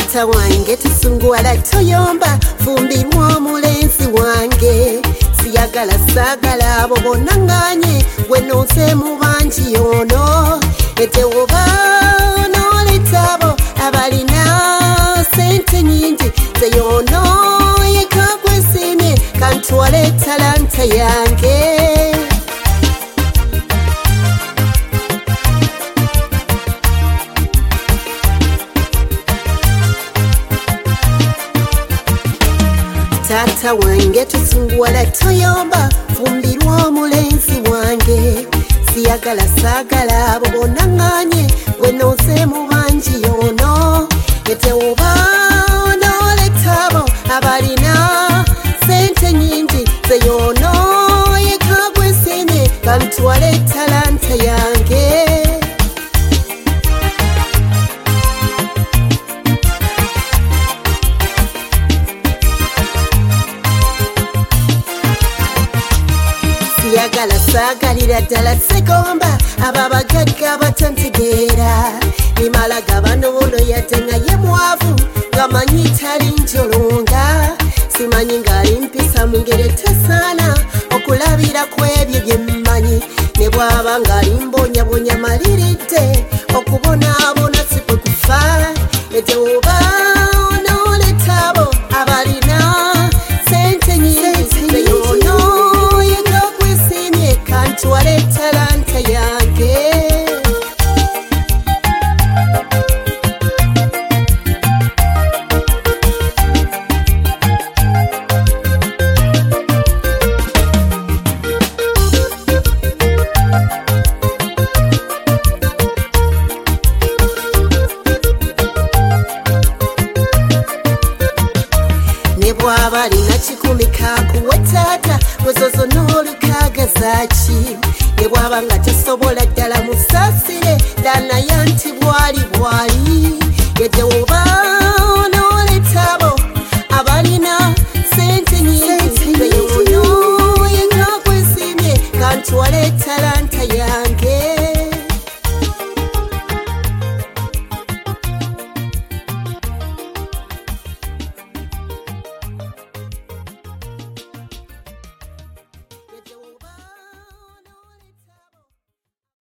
Tata wange tusunguwala toyomba, fumbirwa omulenzi wange. Siyagala sagala abo bonna nganye, gwe nonse mu bangi ono. Ete oba onoletabo abalina sente nyingi, zeyono yeka gwesimye kantwale talanta yange. Tata wange tusunguwala toyomba, fumbirwa omulenzi wange. Siyagala sagala abo bonna nganye, gwe nonse mu bangi ono. Ete oba onoletabo abalina sente nyingi, zeyono yeka gwesimye kantwale talanta yange. Siyagala sagalira ddala segomba, ababagagga batantegeera. Nimala gabano ono yadde naye mwavu, ngamanyi tali njolonga. Simanyi ng'ali mpisa mu ngeri etasaana, okulabira ku ebyo bye mmanyi. Ne bw'aba ng'ali mbonyabonya maliridde, okubonaabona si kwe kufa. Ete oba onoletabo abalina sente nyingi, zeyono yeka gwesimye kantwale talanta yange. Ne bw'aba alina 10 kakuwe taata, mwezozo n'olukaaga zaaki. Ne bw'aba nga tasobola ddala musaasire, danaye nti bwali bwali. Yedde oba onoletabo abalina sente nyingi, zeyono yeka gwesimye kantwale talanta yange.